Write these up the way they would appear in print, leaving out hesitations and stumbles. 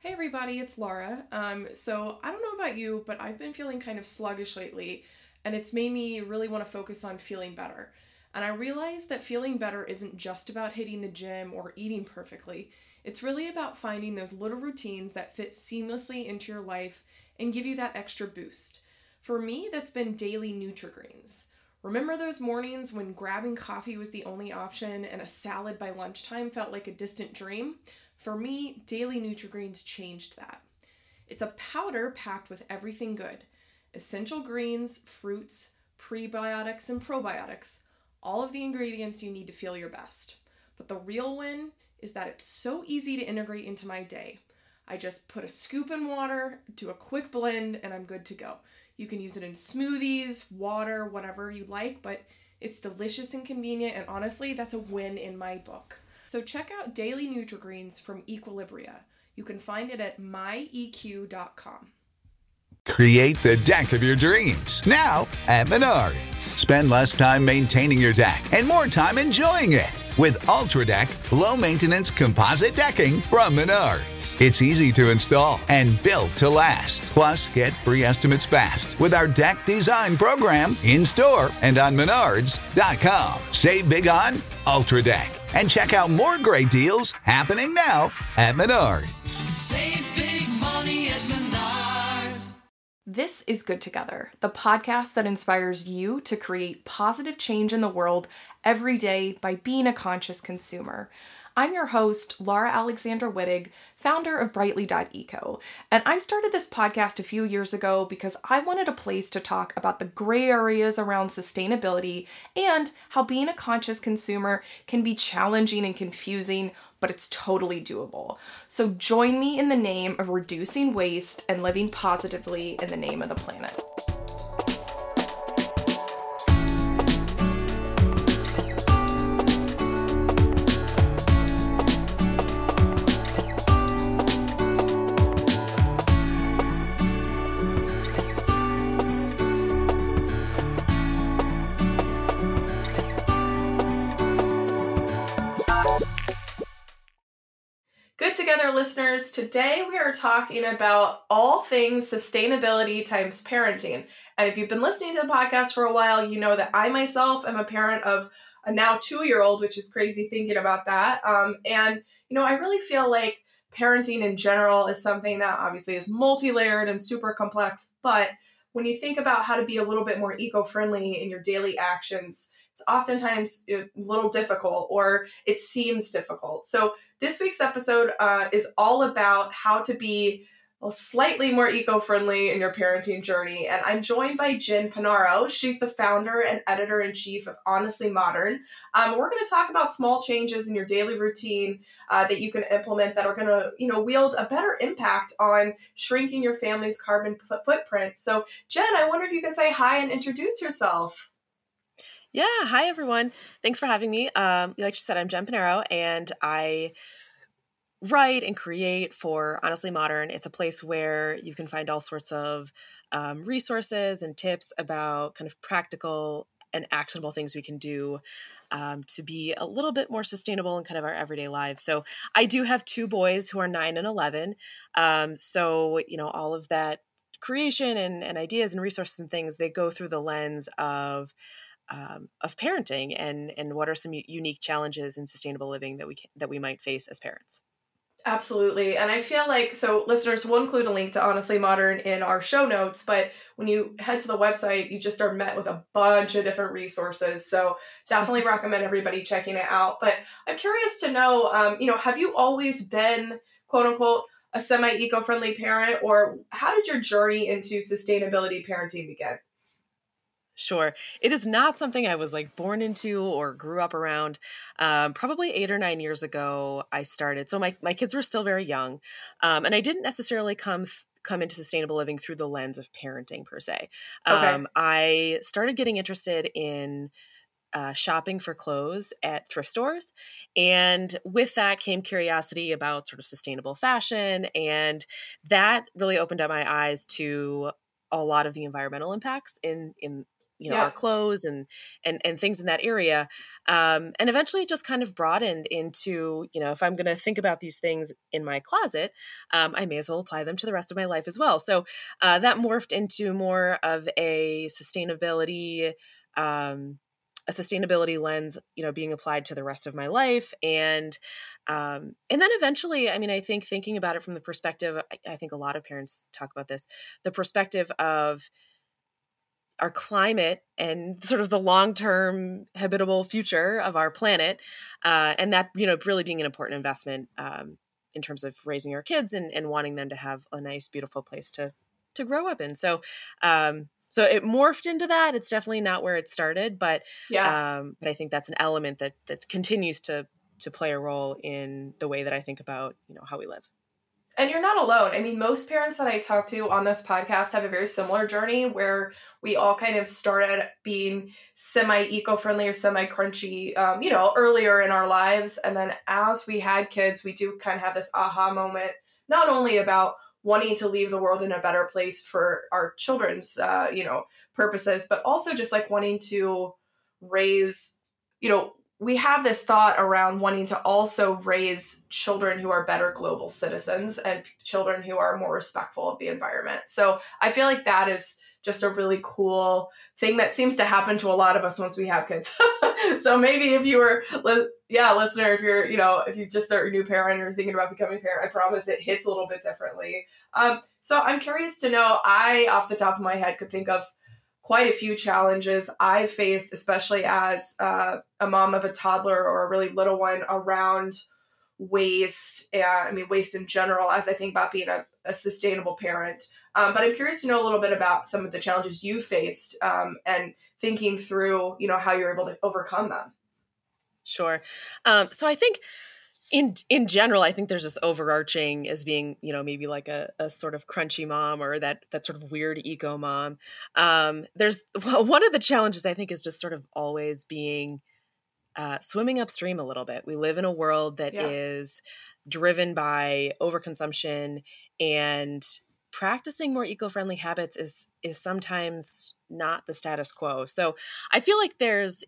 Hey everybody, it's Laura. So I don't know about you, but I've been feeling kind of sluggish lately, and it's made me really want to focus on feeling better. And I realized that feeling better isn't just about hitting the gym or eating perfectly. It's really about finding those little routines that fit seamlessly into your life and give you that extra boost. For me, that's been daily Nutri-Greens. Remember those mornings when grabbing coffee was the only option and a salad by lunchtime felt like a distant dream? For me, daily Nutri-Greens changed that. It's a powder packed with everything good: essential greens, fruits, prebiotics, and probiotics, all of the ingredients you need to feel your best. But the real win is that it's so easy to integrate into my day. I just put a scoop in water, do a quick blend, and I'm good to go. You can use it in smoothies, water, whatever you like, but it's delicious and convenient, and honestly, that's a win in my book. So check out Daily Nutri-Greens from Equilibria. You can find it at myeq.com. Create the deck of your dreams now at Menards. Spend less time maintaining your deck and more time enjoying it with Ultra Deck low-maintenance composite decking from Menards. It's easy to install and built to last. Plus, get free estimates fast with our deck design program in-store and on Menards.com. Save big on Ultra Deck and check out more great deals happening now at Menards. Save big money at Menards. This is Good Together, the podcast that inspires you to create positive change in the world every day by being a conscious consumer. I'm your host, Laura Alexander Wittig, founder of Brightly.eco, and I started this podcast a few years ago because I wanted a place to talk about the gray areas around sustainability and how being a conscious consumer can be challenging and confusing, but it's totally doable. So join me in the name of reducing waste and living positively in the name of the planet. Good Together listeners, today we are talking about all things sustainability times parenting. And if you've been listening to the podcast for a while, you know that I myself am a parent of a now 2-year-old, which is crazy thinking about that. I really feel like parenting in general is something that obviously is multi-layered and super complex. But when you think about how to be a little bit more eco-friendly in your daily actions, it's oftentimes a little difficult, or it seems difficult. So this week's episode is all about how to be slightly more eco-friendly in your parenting journey. And I'm joined by Jen Panaro. She's the founder and editor-in-chief of Honestly Modern. We're going to talk about small changes in your daily routine that you can implement that are going to, wield a better impact on shrinking your family's carbon footprint. So Jen, I wonder if you can say hi and introduce yourself. Yeah. Hi, everyone. Thanks for having me. Like you said, I'm Jen Panaro, and I write and create for Honestly Modern. It's a place where you can find all sorts of resources and tips about kind of practical and actionable things we can do to be a little bit more sustainable in kind of our everyday lives. So I do have 2 boys who are 9 and 11. All of that creation and ideas and resources and things, they go through the lens of parenting and what are some unique challenges in sustainable living that we might face as parents. Absolutely. And I feel like, so listeners, we'll include a link to Honestly Modern in our show notes, but when you head to the website, you just are met with a bunch of different resources. So definitely recommend everybody checking it out. But I'm curious to know, have you always been, quote unquote, a semi-eco-friendly parent, or how did your journey into sustainability parenting begin? Sure. It is not something I was born into or grew up around. Probably 8 or 9 years ago, I started. So my kids were still very young. And I didn't necessarily come into sustainable living through the lens of parenting per se. Okay. I started getting interested in shopping for clothes at thrift stores. And with that came curiosity about sort of sustainable fashion. And that really opened up my eyes to a lot of the environmental impacts in our Yeah. clothes and things in that area. And eventually it just kind of broadened into, if I'm going to think about these things in my closet, I may as well apply them to the rest of my life as well. So that morphed into more of a sustainability lens, being applied to the rest of my life. And then eventually, I mean, I think thinking about it from the perspective, I think a lot of parents talk about this, the perspective of our climate and sort of the long-term habitable future of our planet. And that, really being an important investment in terms of raising our kids and wanting them to have a nice, beautiful place to grow up in. So it morphed into that. It's definitely not where it started, but Yeah. I think that's an element that continues to play a role in the way that I think about, how we live. And you're not alone. I mean, most parents that I talk to on this podcast have a very similar journey where we all kind of started being semi-eco-friendly or semi-crunchy, earlier in our lives. And then as we had kids, we do kind of have this aha moment, not only about wanting to leave the world in a better place for our children's, purposes, but also just like wanting to raise, we have this thought around wanting to also raise children who are better global citizens and children who are more respectful of the environment. So I feel like that is just a really cool thing that seems to happen to a lot of us once we have kids. So maybe if you were, listener, if you're, if you just are a new parent or thinking about becoming a parent, I promise it hits a little bit differently. So I'm curious to know, off the top of my head, could think of quite a few challenges I've faced, especially as a mom of a toddler or a really little one, around waste. Waste in general, as I think about being a sustainable parent. But I'm curious to know a little bit about some of the challenges you faced and thinking through, how you're able to overcome them. Sure. So I think in general, I think there's this overarching as being, maybe like a sort of crunchy mom or that sort of weird eco mom. There's one of the challenges I think is just sort of always being swimming upstream a little bit. We live in a world that Yeah. is driven by overconsumption, and practicing more eco-friendly habits is sometimes not the status quo. So I feel like there's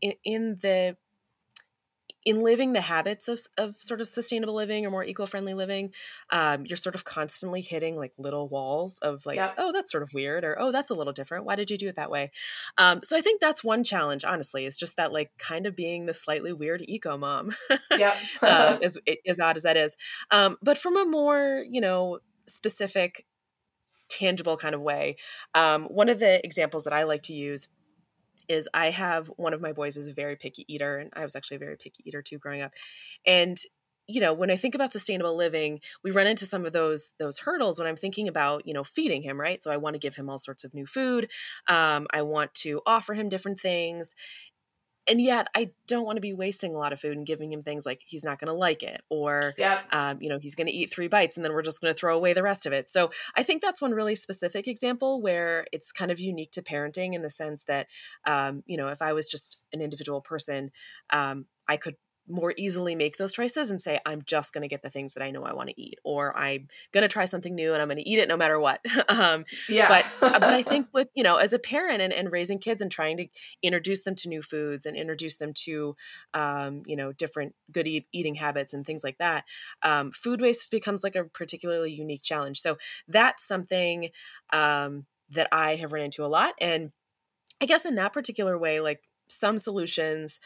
in living the habits of sort of sustainable living or more eco-friendly living, you're sort of constantly hitting like little walls of like, Yep. oh, that's sort of weird, or, oh, that's a little different. Why did you do it that way? So I think that's one challenge, honestly, is just that like kind of being the slightly weird eco mom, Yep. as odd as that is. But from a more, specific, tangible kind of way, one of the examples that I like to use is I have one of my boys is a very picky eater, and I was actually a very picky eater too growing up. And when I think about sustainable living, we run into some of those hurdles when I'm thinking about, feeding him, right? So I want to give him all sorts of new food. I want to offer him different things. And yet I don't want to be wasting a lot of food and giving him things like he's not going to like it, or, Yep. he's going to eat 3 bites and then we're just going to throw away the rest of it. So I think that's one really specific example where it's kind of unique to parenting in the sense that, if I was just an individual person, I could more easily make those choices and say, I'm just going to get the things that I know I want to eat, or I'm going to try something new and I'm going to eat it no matter what. Yeah. But I think with, as a parent and raising kids and trying to introduce them to new foods and introduce them to, different good eating habits and things like that, food waste becomes like a particularly unique challenge. So that's something that I have run into a lot. And I guess in that particular way, like some solutions,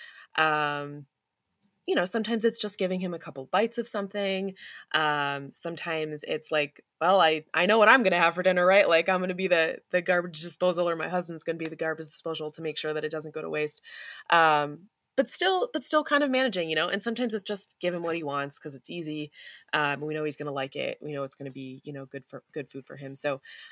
sometimes it's just giving him a couple bites of something. Sometimes it's like, well, I know what I'm going to have for dinner, right? Like I'm going to be the garbage disposal, or my husband's going to be the garbage disposal to make sure that it doesn't go to waste. But still kind of managing, and sometimes it's just give him what he wants because it's easy. We know he's going to like it. We know it's going to be, good food for him.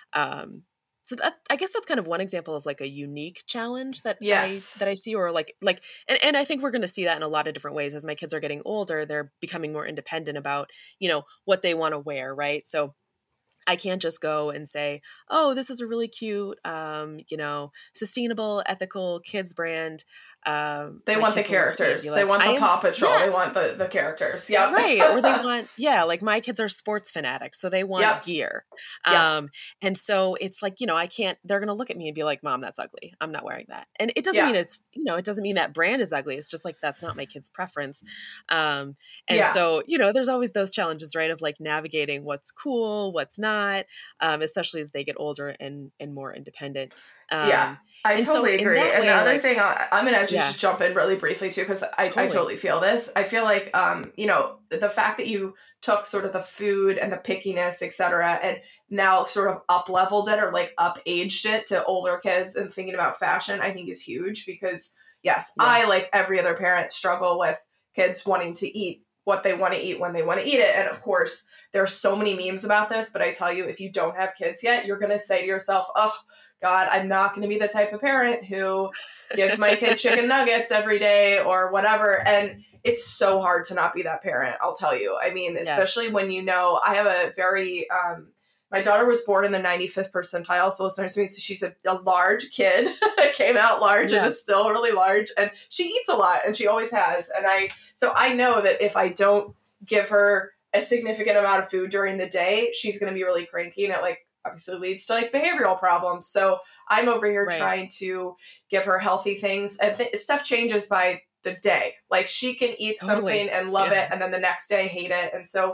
So that, I guess that's kind of one example of like a unique challenge that Yes. I see, or and I think we're going to see that in a lot of different ways. As my kids are getting older, they're becoming more independent about, what they want to wear. Right. So I can't just go and say, oh, this is a really cute, sustainable, ethical kids brand. They my want the kids will look at me and be characters. They like, want I the am, Paw Patrol. yeah, They want the characters. Yep. right. Or they want, yeah, like my kids are sports fanatics, so they want Yep. gear. Yep. And so it's like, I can't, they're going to look at me and be like, Mom, that's ugly. I'm not wearing that. And it doesn't Yeah. mean it's, it doesn't mean that brand is ugly. It's just like, that's not my kid's preference. And Yeah. so, there's always those challenges, right? Of like navigating what's cool, what's not, especially as they get older and more independent. Yeah, I And so totally in agree. that And the way, other like, thing, I'm gonna yeah, just jump in really briefly too, because I totally. totally feel this. I feel like, the fact that you took sort of the food and the pickiness, etc., and now sort of up leveled it or like up aged it to older kids and thinking about fashion, I think is huge because yes, Yeah. I, like every other parent, struggle with kids wanting to eat what they want to eat when they want to eat it. And of course, there's so many memes about this, but I tell you, if you don't have kids yet, you're going to say to yourself, oh, God, I'm not going to be the type of parent who gives my kid chicken nuggets every day or whatever. And it's so hard to not be that parent, I'll tell you. I mean, especially when I have a very, my daughter was born in the 95th percentile, so listeners, means she's a large kid, came out large and is still really large. And she eats a lot and she always has. And so I know that if I don't give her a significant amount of food during the day, she's going to be really cranky and it obviously leads to behavioral problems. So I'm over here trying to give her healthy things, and stuff changes by the day. Like she can eat something and love it, and then the next day hate it. And so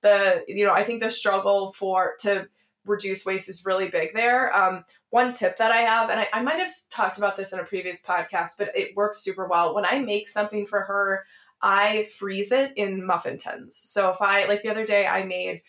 I think the struggle to reduce waste is really big there. One tip that I have, and I might have talked about this in a previous podcast, but it works super well. When I make something for her, I freeze it in muffin tins. So if the other day I made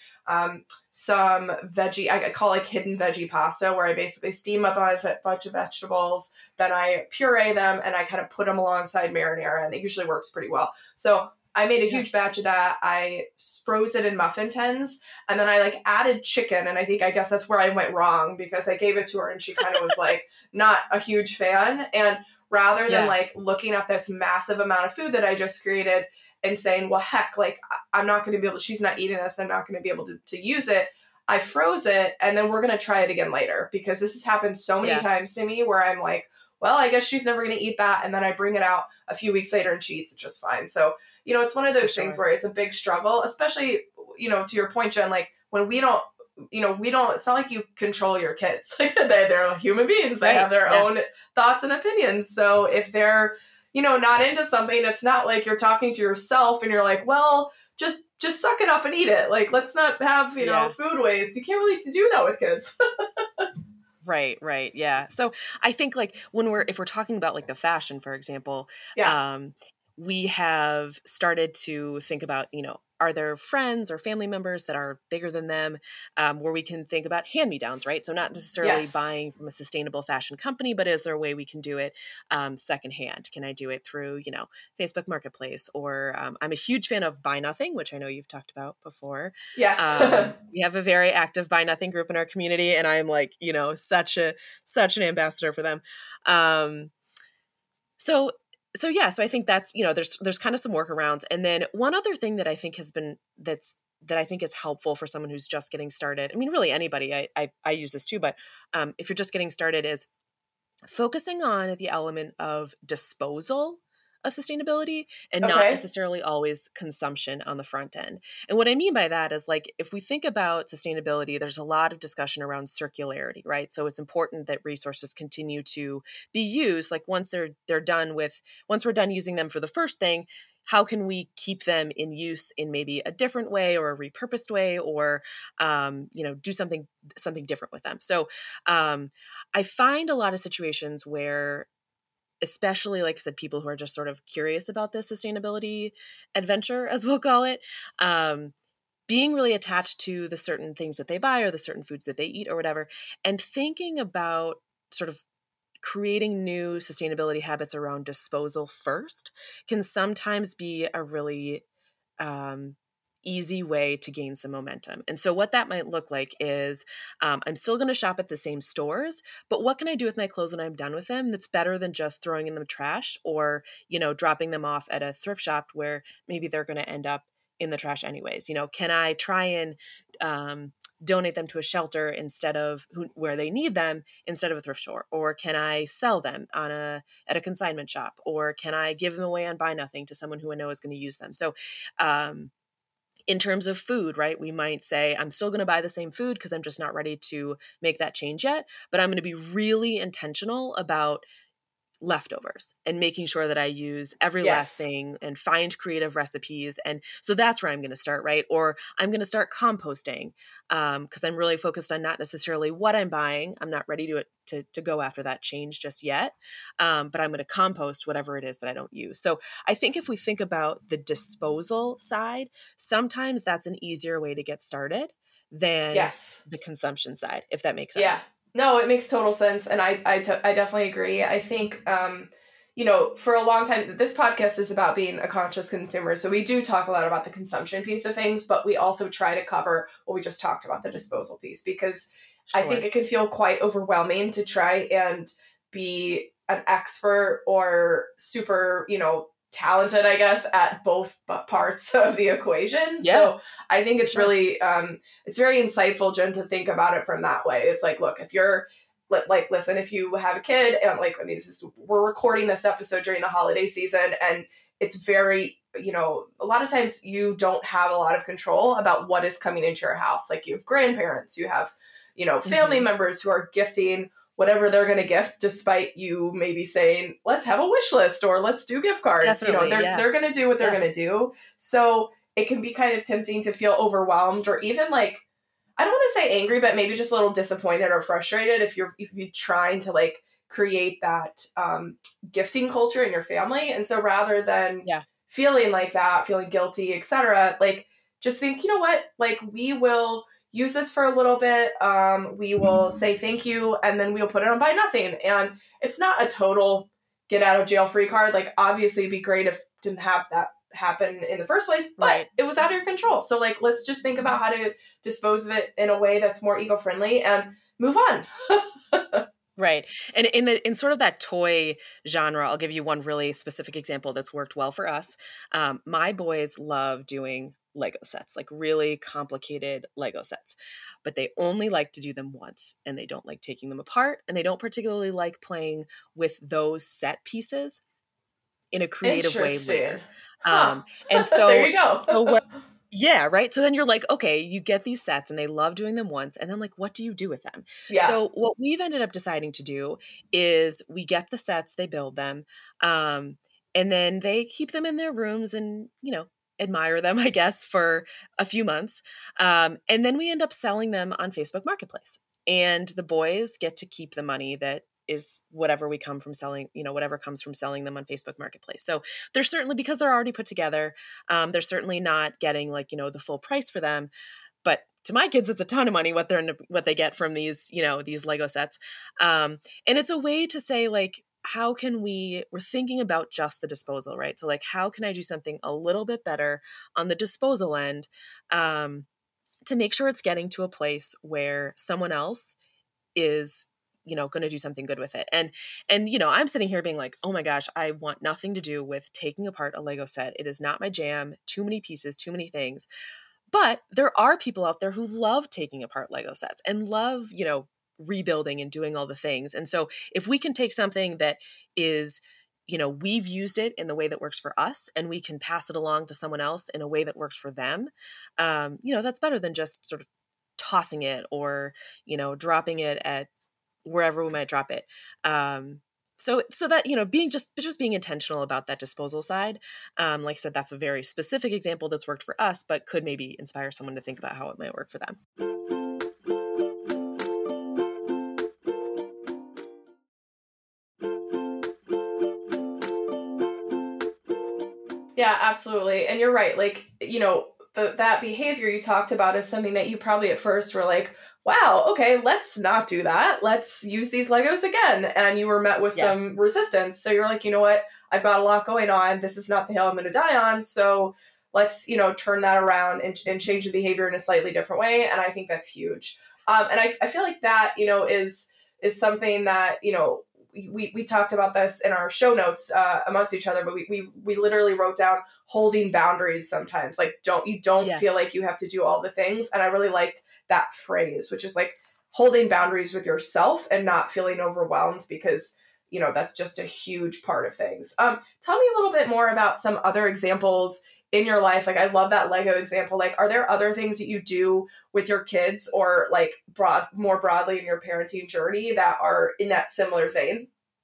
some veggie, I call hidden veggie pasta, where I basically steam up a bunch of vegetables, then I puree them and I kind of put them alongside marinara, and it usually works pretty well. So I made a huge batch of that. I froze it in muffin tins, and then I added chicken, and I guess that's where I went wrong because I gave it to her and she kind of was not a huge fan. And rather than looking at this massive amount of food that I just created and saying, well, heck, I'm not going to be able to, she's not eating this, I'm not going to be able to use it. I froze it, and then we're going to try it again later, because this has happened so many times to me where I'm like, well, I guess she's never going to eat that. And then I bring it out a few weeks later and she eats it just fine. So, it's one of those things where it's a big struggle, especially, to your point, Jen, when we don't, it's not like you control your kids. They're human beings. They have their own thoughts and opinions. So if they're, not into something, it's not like you're talking to yourself and you're like, well, just suck it up and eat it. Let's not have, food waste. You can't really do that with kids. Right. Yeah. So I think if we're talking about the fashion, for example, we have started to think about, are there friends or family members that are bigger than them, where we can think about hand-me-downs, right? So not necessarily buying from a sustainable fashion company, but is there a way we can do it secondhand? Can I do it through, Facebook Marketplace? Or I'm a huge fan of Buy Nothing, which I know you've talked about before. Yes. We have a very active Buy Nothing group in our community, and I'm such an ambassador for them. So I think that's, there's kind of some workarounds. And then one other thing that I think that I think is helpful for someone who's just getting started. I mean, really anybody, I use this too, but if you're just getting started, is focusing on the element of disposal of sustainability and not necessarily always consumption on the front end. And what I mean by that is if we think about sustainability, there's a lot of discussion around circularity, right? So it's important that resources continue to be used. Once we're done using them for the first thing, how can we keep them in use in maybe a different way or a repurposed way, or do something different with them. So I find a lot of situations where, especially, like I said, people who are just sort of curious about this sustainability adventure, as we'll call it, being really attached to the certain things that they buy or the certain foods that they eat or whatever, and thinking about sort of creating new sustainability habits around disposal first can sometimes be a really easy way to gain some momentum. And so what that might look like is I'm still going to shop at the same stores, but what can I do with my clothes when I'm done with them that's better than just throwing in the trash or, dropping them off at a thrift shop where maybe they're going to end up in the trash anyways? Can I try and donate them to a shelter instead of where they need them instead of a thrift store? Or can I sell them at a consignment shop? Or can I give them away on Buy Nothing to someone who I know is going to use them? So, in terms of food, right, we might say, I'm still going to buy the same food because I'm just not ready to make that change yet, but I'm going to be really intentional about leftovers and making sure that I use every last thing and find creative recipes. And so that's where I'm going to start, right? Or I'm going to start composting because I'm really focused on not necessarily what I'm buying. I'm not ready to go after that change just yet. But I'm going to compost whatever it is that I don't use. So I think if we think about the disposal side, sometimes that's an easier way to get started than the consumption side, if that makes sense. Yeah. No, it makes total sense. And I definitely agree. I think, for a long time, this podcast is about being a conscious consumer. So we do talk a lot about the consumption piece of things, but we also try to cover what we just talked about, the disposal piece, because I think it can feel quite overwhelming to try and be an expert or super, talented, I guess, at both parts of the equation. Yeah. So I think it's really, it's very insightful, Jen, to think about it from that way. It's like, look, if you're listen, if you have a kid and we're recording this episode during the holiday season, and it's very, a lot of times you don't have a lot of control about what is coming into your house. Like you have grandparents, you have, family members who are gifting whatever they're going to gift, despite you maybe saying, let's have a wish list or let's do gift cards. Definitely, they're going to do what they're going to do. So it can be kind of tempting to feel overwhelmed, or even I don't want to say angry, but maybe just a little disappointed or frustrated if you're trying to create that gifting culture in your family. And so rather than feeling like that, feeling guilty, etc., just think, you know what, we will use this for a little bit. We will say thank you, and then we'll put it on Buy Nothing. And it's not a total get out of jail free card. Obviously it'd be great if didn't have that happen in the first place, but it was out of your control. So let's just think about how to dispose of it in a way that's more eco-friendly and move on. Right. And in sort of that toy genre, I'll give you one really specific example that's worked well for us. My boys love doing Lego sets, really complicated Lego sets, but they only like to do them once, and they don't like taking them apart, and they don't particularly like playing with those set pieces in a creative way later. And so there you go. Yeah, right. So then you're like, okay, you get these sets and they love doing them once. And then what do you do with them? Yeah. So what we've ended up deciding to do is we get the sets, they build them, and then they keep them in their rooms and, admire them, I guess, for a few months. And then we end up selling them on Facebook Marketplace. And the boys get to keep the money that is whatever we come from selling, whatever comes from selling them on Facebook Marketplace. So they're certainly, because they're already put together, they're certainly not getting the full price for them. But to my kids, it's a ton of money what they get from these, these Lego sets. And it's a way to say how can we're thinking about just the disposal, right? So how can I do something a little bit better on the disposal end to make sure it's getting to a place where someone else is going to do something good with it. And I'm sitting here being like, oh my gosh, I want nothing to do with taking apart a Lego set. It is not my jam. Too many pieces, too many things. But there are people out there who love taking apart Lego sets and love, rebuilding and doing all the things. And so if we can take something that is, we've used it in the way that works for us, and we can pass it along to someone else in a way that works for them, that's better than just sort of tossing it or, dropping it at wherever we might drop it. So that, being intentional about that disposal side. Like I said, that's a very specific example that's worked for us, but could maybe inspire someone to think about how it might work for them. Yeah, absolutely. And you're right. That behavior you talked about is something that you probably at first were like, wow, okay, let's not do that. Let's use these Legos again. And you were met with some resistance. So you're like, you know what? I've got a lot going on. This is not the hill I'm going to die on. So let's, turn that around and change the behavior in a slightly different way. And I think that's huge. And I feel like that, is something that, we talked about this in our show notes amongst each other, but we literally wrote down holding boundaries sometimes. Like, you don't Yes. feel like you have to do all the things. And I really liked that phrase, which is like holding boundaries with yourself and not feeling overwhelmed, because, that's just a huge part of things. Tell me a little bit more about some other examples in your life. Like, I love that Lego example. Like, are there other things that you do with your kids, or like more broadly in your parenting journey, that are in that similar vein?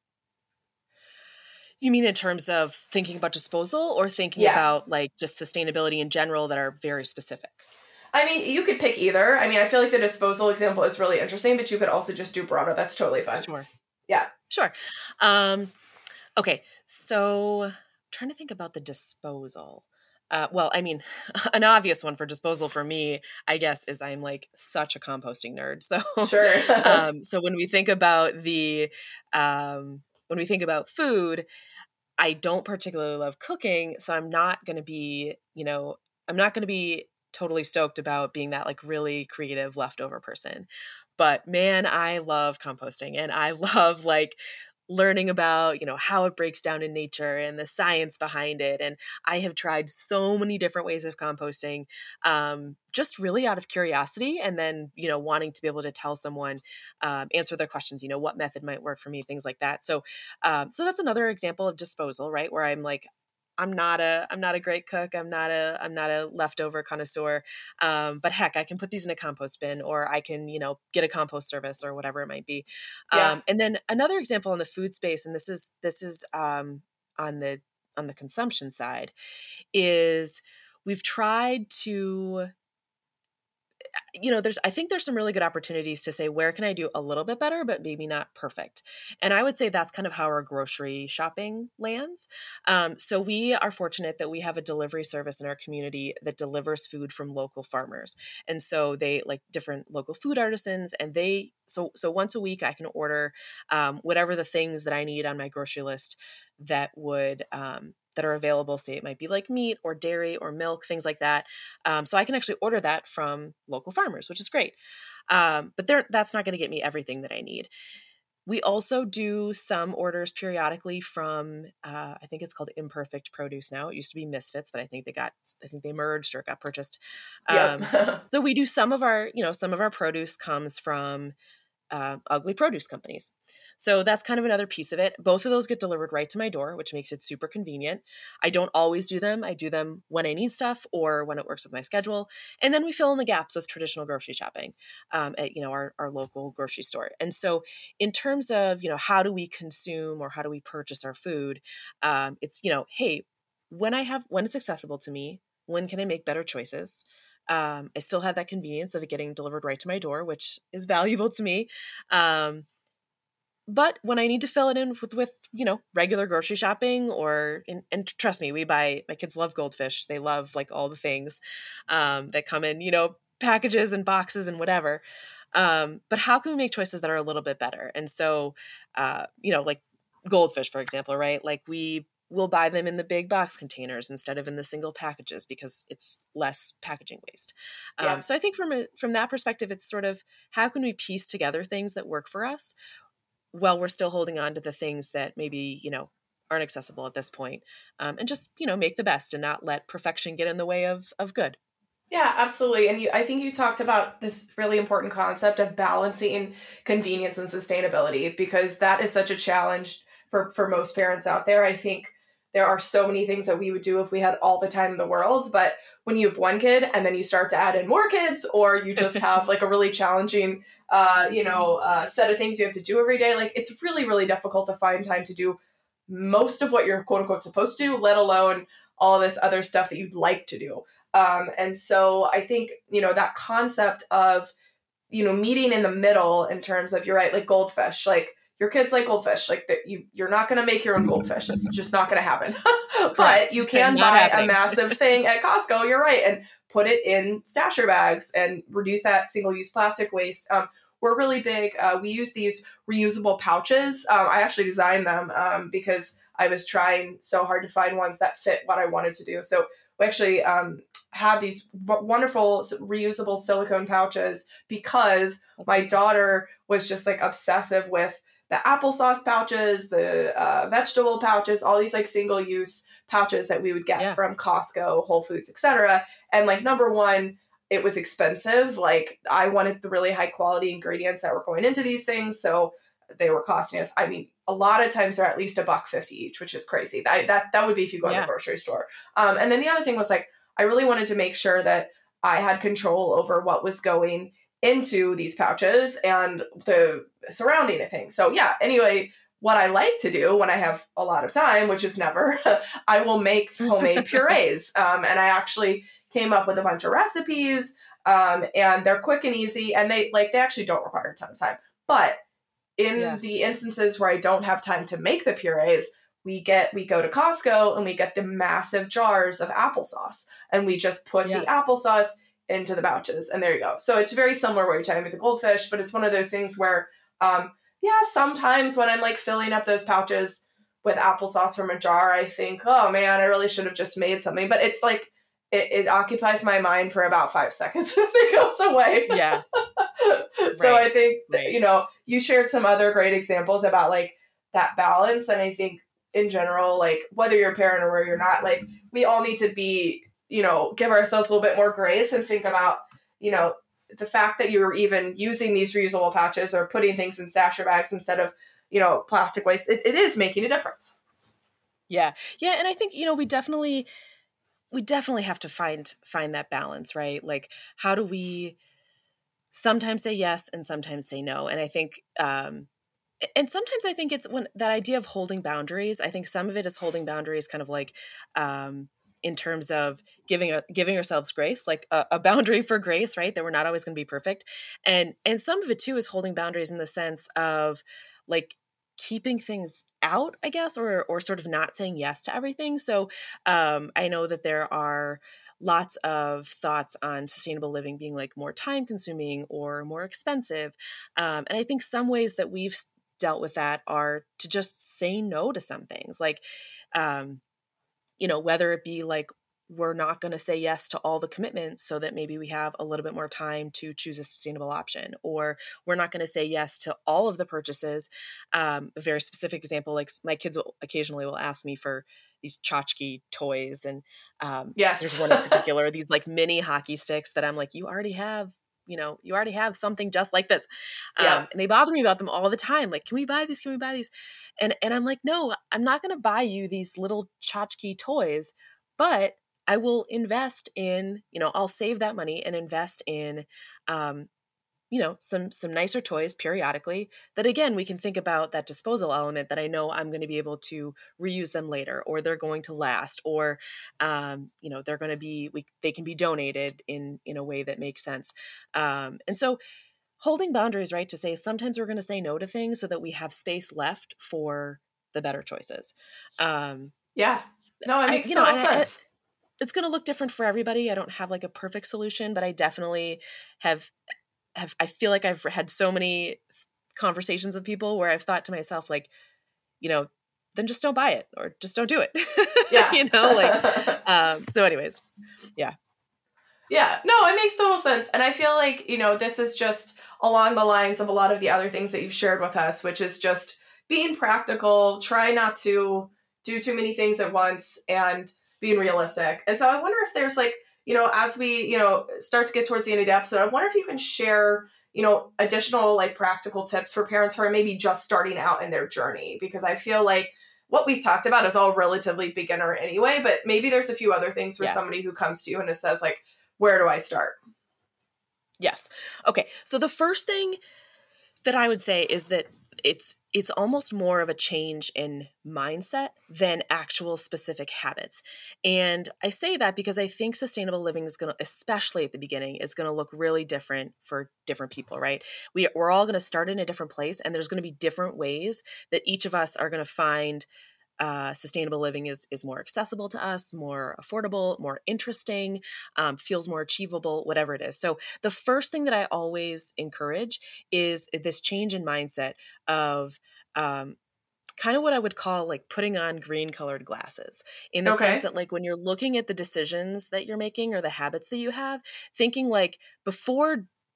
You mean in terms of thinking about disposal, or thinking Yeah. about like just sustainability in general that are very specific? I mean, you could pick either. I mean, I feel like the disposal example is really interesting, but you could also just do broader. That's totally fine. Sure. Yeah. Sure. Okay. So I'm trying to think about the disposal. Well, I mean, an obvious one for disposal for me, I guess, is I'm like such a composting nerd. So, Sure. so when we think about when we think about food, I don't particularly love cooking, so I'm not going to be, I'm not going to be totally stoked about being that like really creative leftover person. But man, I love composting, and I love like learning about, how it breaks down in nature and the science behind it. And I have tried so many different ways of composting, just really out of curiosity, and then, wanting to be able to tell someone, answer their questions, what method might work for me, things like that. So, so that's another example of disposal, right? Where I'm like, I'm not a great cook. I'm not a leftover connoisseur. But heck, I can put these in a compost bin, or I can, get a compost service or whatever it might be. Yeah. And then another example in the food space, and this is on the consumption side, is we've tried to, I think there's some really good opportunities to say, where can I do a little bit better, but maybe not perfect. And I would say that's kind of how our grocery shopping lands. So we are fortunate that we have a delivery service in our community that delivers food from local farmers. And so they like different local food artisans, and so once a week I can order whatever the things that I need on my grocery list that that are available. Say it might be like meat or dairy or milk, things like that. So I can actually order that from local farmers, which is great. But that's not going to get me everything that I need. We also do some orders periodically from, I think it's called Imperfect Produce now. It used to be Misfits, but I think they merged or got purchased. Yep. So we do some of our produce comes from ugly produce companies. So that's kind of another piece of it. Both of those get delivered right to my door, which makes it super convenient. I don't always do them. I do them when I need stuff or when it works with my schedule. And then we fill in the gaps with traditional grocery shopping at, our local grocery store. And so in terms of, how do we consume or how do we purchase our food? It's, hey, when it's accessible to me, when can I make better choices? I still have that convenience of it getting delivered right to my door, which is valuable to me. But when I need to fill it in with regular grocery shopping, and trust me, my kids love Goldfish. They love like all the things that come in, packages and boxes and whatever. But how can we make choices that are a little bit better? And so, like Goldfish, for example, right? Like we'll buy them in the big box containers instead of in the single packages because it's less packaging waste. Yeah. So I think from that perspective, it's sort of how can we piece together things that work for us while we're still holding on to the things that maybe, aren't accessible at this point, and just, make the best and not let perfection get in the way of good. Yeah, absolutely. And I think you talked about this really important concept of balancing convenience and sustainability, because that is such a challenge for most parents out there. I think there are so many things that we would do if we had all the time in the world. But when you have one kid and then you start to add in more kids, or you just have like a really challenging, set of things you have to do every day, like it's really, really difficult to find time to do most of what you're quote unquote supposed to do, let alone all this other stuff that you'd like to do. And so I think, that concept of, meeting in the middle in terms of, you're right, like Goldfish, like your kids like Goldfish, like you're not going to make your own Goldfish. It's just not going to happen. But you can buy a massive thing at Costco. You're right. And put it in stasher bags and reduce that single-use plastic waste. We're really big. We use these reusable pouches. I actually designed them because I was trying so hard to find ones that fit what I wanted to do. So we actually have these wonderful reusable silicone pouches because my daughter was just like obsessive with the applesauce pouches, the vegetable pouches, all these like single use pouches that we would get from Costco, Whole Foods, etc. And like number one, it was expensive. Like I wanted the really high quality ingredients that were going into these things, so they were costing us. I mean, a lot of times they're at least $1.50 each, which is crazy. That would be if you go to the grocery store. And then the other thing was like I really wanted to make sure that I had control over what was going into these pouches and the surrounding the thing. So yeah, anyway, what I like to do when I have a lot of time, which is never, I will make homemade purees. And I actually came up with a bunch of recipes, and they're quick and easy, and they actually don't require a ton of time. But in the instances where I don't have time to make the purees, we go to Costco and we get the massive jars of applesauce, and we just put the applesauce into the pouches, and there you go. So it's very similar what you're talking with the goldfish, but it's one of those things where, sometimes when I'm like filling up those pouches with applesauce from a jar, I think, oh man, I really should have just made something. But it's like, it occupies my mind for about 5 seconds and it goes away. Yeah. So I think, you shared some other great examples about like that balance. And I think in general, like whether you're a parent or where you're not, like we all need to be, give ourselves a little bit more grace and think about, the fact that you're even using these reusable pouches or putting things in stasher bags instead of, plastic waste, it is making a difference. Yeah. Yeah. And I think, we definitely have to find that balance, right? Like how do we sometimes say yes and sometimes say no? And I think, and sometimes I think it's when that idea of holding boundaries, I think some of it is holding boundaries kind of like, in terms of giving ourselves grace, like a boundary for grace, right? That we're not always going to be perfect. And some of it too is holding boundaries in the sense of like keeping things out, I guess, or sort of not saying yes to everything. So I know that there are lots of thoughts on sustainable living being like more time consuming or more expensive. And I think some ways that we've dealt with that are to just say no to some things, like, whether it be like, we're not going to say yes to all the commitments so that maybe we have a little bit more time to choose a sustainable option, or we're not going to say yes to all of the purchases. A very specific example, like my kids will ask me for these tchotchke toys. And there's one in particular, these like mini hockey sticks that I'm like, you already have something just like this. And they bother me about them all the time. Like, can we buy these? Can we buy these? And I'm like, no, I'm not going to buy you these little tchotchke toys, but I will invest in, I'll save that money and invest in, some nicer toys periodically that, again, we can think about that disposal element that I know I'm going to be able to reuse them later, or they're going to last, or, they're going to be, they can be donated in a way that makes sense. And so holding boundaries, right, to say sometimes we're going to say no to things so that we have space left for the better choices. No, it makes total sense. It's going to look different for everybody. I don't have like a perfect solution, but I definitely have I feel like I've had so many conversations with people where I've thought to myself, like, then just don't buy it or just don't do it. Yeah. So anyways, yeah. Yeah, no, it makes total sense. And I feel like, this is just along the lines of a lot of the other things that you've shared with us, which is just being practical, try not to do too many things at once, and being realistic. And so I wonder if there's like, as we, start to get towards the end of the episode, I wonder if you can share, additional like practical tips for parents who are maybe just starting out in their journey, because I feel like what we've talked about is all relatively beginner anyway, but maybe there's a few other things for somebody who comes to you and it says like, where do I start? Yes. Okay. So the first thing that I would say is that it's almost more of a change in mindset than actual specific habits. And I say that because I think sustainable living is going to, especially at the beginning, is going to look really different for different people, right? We're all going to start in a different place, and there's going to be different ways that each of us are going to find sustainable living is more accessible to us, more affordable, more interesting, feels more achievable, whatever it is. So the first thing that I always encourage is this change in mindset of kind of what I would call like putting on green colored glasses, in the sense that like when you're looking at the decisions that you're making or the habits that you have, thinking like before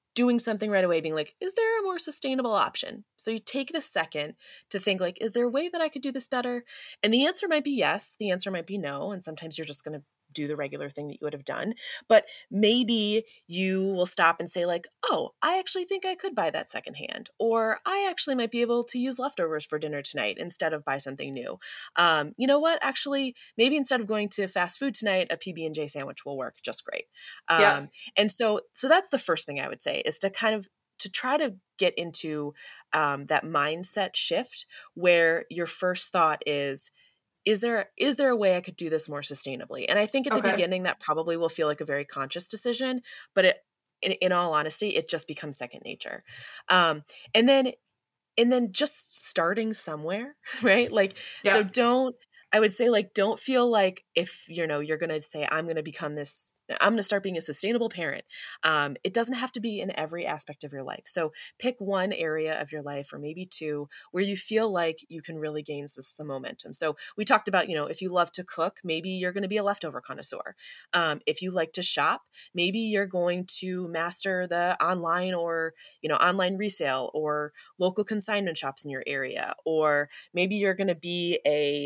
doing something right away, being like, is there a more sustainable option? So you take the second to think like, is there a way that I could do this better? And the answer might be yes, the answer might be no. And sometimes you're just going to do the regular thing that you would have done. But maybe you will stop and say like, oh, I actually think I could buy that secondhand, or I actually might be able to use leftovers for dinner tonight instead of buy something new. You know what? Actually, maybe instead of going to fast food tonight, a PB&J sandwich will work just great. Yeah. And so that's the first thing I would say, is to kind of to try to get into that mindset shift where your first thought is there a way I could do this more sustainably? And I think at the Okay. beginning that probably will feel like a very conscious decision, but in all honesty, it just becomes second nature. Um, and then just starting somewhere, right? Like, so Yeah. I would say like, don't feel like if, you're going to say, I'm going to start being a sustainable parent. It doesn't have to be in every aspect of your life. So pick one area of your life, or maybe two, where you feel like you can really gain some momentum. So we talked about, if you love to cook, maybe you're going to be a leftover connoisseur. If you like to shop, maybe you're going to master the online or, online resale or local consignment shops in your area. Or maybe you're going to be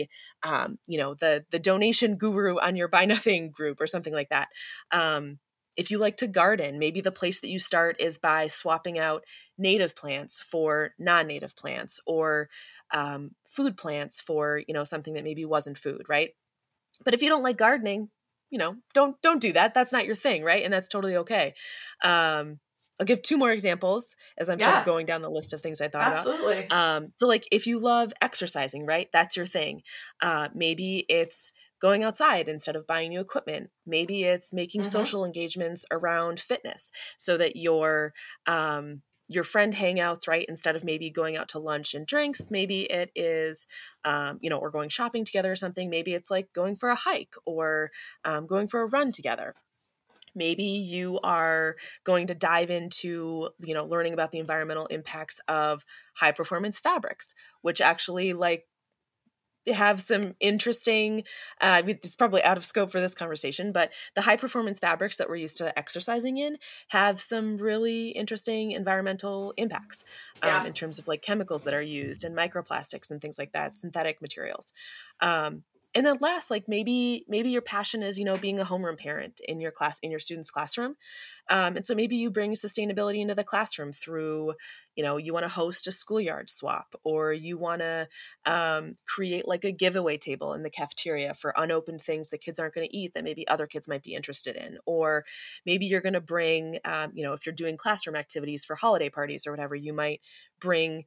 the donation guru on your Buy Nothing group or something like that. If you like to garden, maybe the place that you start is by swapping out native plants for non-native plants, or food plants for, something that maybe wasn't food, right? But if you don't like gardening, don't do that. That's not your thing, right? And that's totally okay. I'll give two more examples as I'm sort of Yeah. going down the list of things I thought Absolutely. about. So like if you love exercising, right? That's your thing. Maybe it's going outside instead of buying new equipment. Maybe it's making social engagements around fitness so that your friend hangouts, right? Instead of maybe going out to lunch and drinks, maybe it is, or going shopping together or something. Maybe it's like going for a hike or going for a run together. Maybe you are going to dive into, learning about the environmental impacts of high performance fabrics, which actually like have some interesting, it's probably out of scope for this conversation, but the high performance fabrics that we're used to exercising in have some really interesting environmental impacts Yeah. in terms of like chemicals that are used and microplastics and things like that, synthetic materials. And then last, like maybe your passion is, being a homeroom parent in your student's classroom. And so maybe you bring sustainability into the classroom through, you want to host a schoolyard swap, or you want to create like a giveaway table in the cafeteria for unopened things that kids aren't going to eat that maybe other kids might be interested in. Or maybe you're going to bring, if you're doing classroom activities for holiday parties or whatever, you might bring,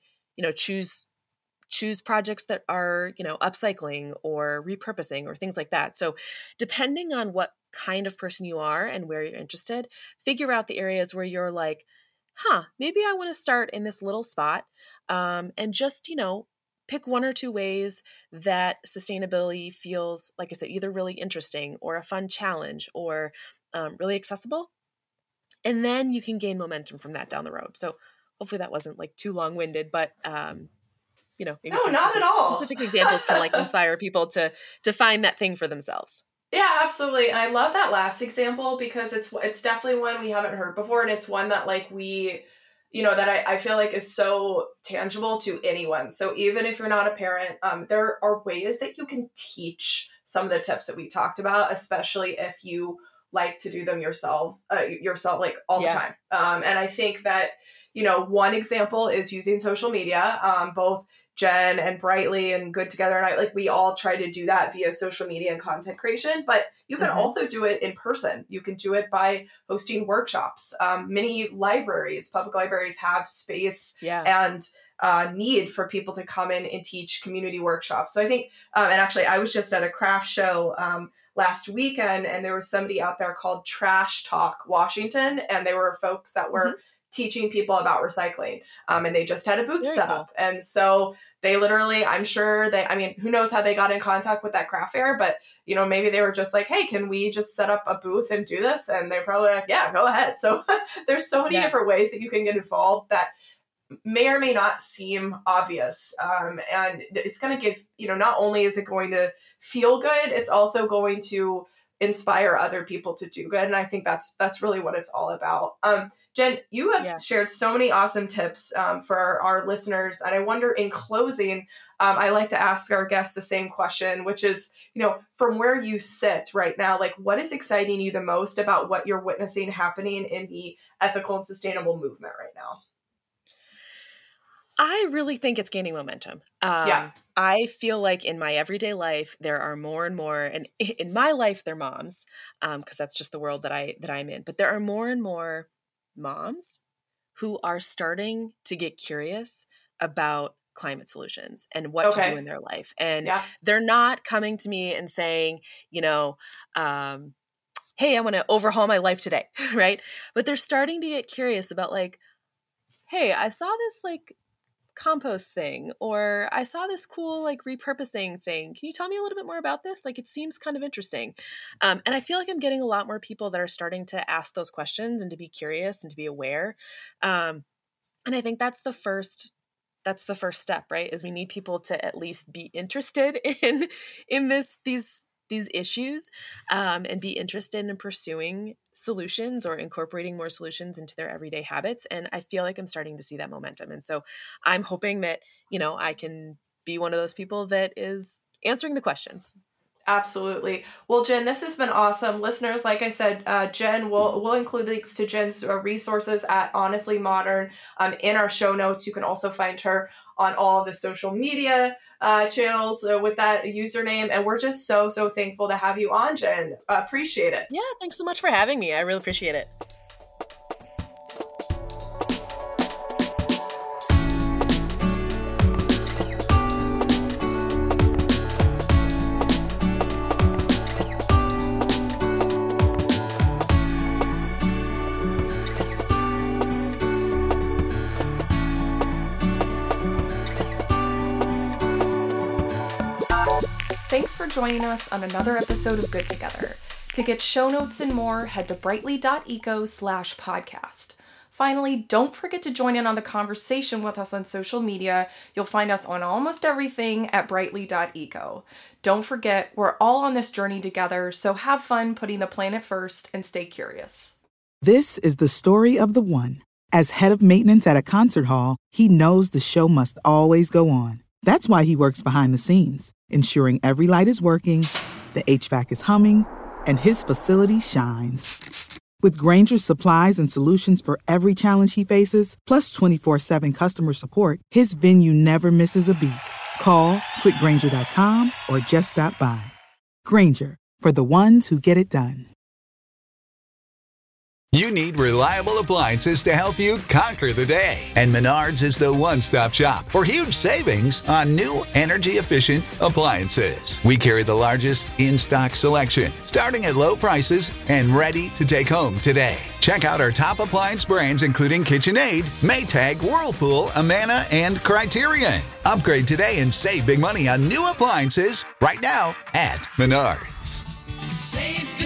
choose projects that are, upcycling or repurposing or things like that. So depending on what kind of person you are and where you're interested, figure out the areas where you're like, maybe I want to start in this little spot, and just, pick one or two ways that sustainability feels, like I said, either really interesting or a fun challenge or really accessible. And then you can gain momentum from that down the road. So hopefully that wasn't like too long-winded, but maybe No, not at all. specific examples can like inspire people to find that thing for themselves. Yeah, absolutely. And I love that last example because it's definitely one we haven't heard before, and it's one that like we, that I feel like is so tangible to anyone. So even if you're not a parent, there are ways that you can teach some of the tips that we talked about, especially if you like to do them yourself like all the time. And I think that, one example is using social media. Both Jen and Brightly and Good Together and we all try to do that via social media and content creation, but you can also do it in person. You can do it by hosting workshops. Many libraries, public libraries have space and need for people to come in and teach community workshops. So I think, and actually I was just at a craft show last weekend, and there was somebody out there called Trash Talk Washington, and they were folks that were teaching people about recycling. And they just had a booth set up. And so they literally, I'm sure who knows how they got in contact with that craft fair, but, maybe they were just like, hey, can we just set up a booth and do this? And they're probably like, yeah, go ahead. So there's so many different ways that you can get involved that may or may not seem obvious. And it's going to give, not only is it going to feel good, it's also going to inspire other people to do good. And I think that's really what it's all about. Jen, you have Yeah. shared so many awesome tips for our listeners. And I wonder, in closing, I like to ask our guests the same question, which is, from where you sit right now, like, what is exciting you the most about what you're witnessing happening in the ethical and sustainable movement right now? I really think it's gaining momentum. Yeah. I feel like in my everyday life, there are more and more, and in my life, they're moms, because that's just the world that I'm in. But there are more and more moms who are starting to get curious about climate solutions and what to do Okay. in their life, and Yeah. they're not coming to me and saying, "Hey, I want to overhaul my life today," right? But they're starting to get curious about, like, "Hey, I saw this like compost thing, or I saw this cool like repurposing thing. Can you tell me a little bit more about this? Like, it seems kind of interesting." And I feel like I'm getting a lot more people that are starting to ask those questions and to be curious and to be aware. And I think that's the first step, right? Is we need people to at least be interested in these issues, and be interested in pursuing solutions or incorporating more solutions into their everyday habits. And I feel like I'm starting to see that momentum. And so I'm hoping that, I can be one of those people that is answering the questions. Absolutely. Well, Jen, this has been awesome. Listeners, like I said, Jen, we'll include links to Jen's resources at Honestly Modern in our show notes. You can also find her on all the social media channels with that username. And we're just so thankful to have you on, Jen. Appreciate it. Yeah, thanks so much for having me. I really appreciate it. Thanks for joining us on another episode of Good Together. To get show notes and more, head to brightly.eco/podcast. Finally, don't forget to join in on the conversation with us on social media. You'll find us on almost everything at brightly.eco. Don't forget, we're all on this journey together, so have fun putting the planet first and stay curious. This is the story of the one. As head of maintenance at a concert hall, he knows the show must always go on. That's why he works behind the scenes, ensuring every light is working, the HVAC is humming, and his facility shines. With Grainger's supplies and solutions for every challenge he faces, plus 24/7 customer support, his venue never misses a beat. Call quickgrainger.com or just stop by. Grainger, for the ones who get it done. You need reliable appliances to help you conquer the day. And Menards is the one-stop shop for huge savings on new energy-efficient appliances. We carry the largest in-stock selection, starting at low prices and ready to take home today. Check out our top appliance brands including KitchenAid, Maytag, Whirlpool, Amana, and Criterion. Upgrade today and save big money on new appliances right now at Menards. Save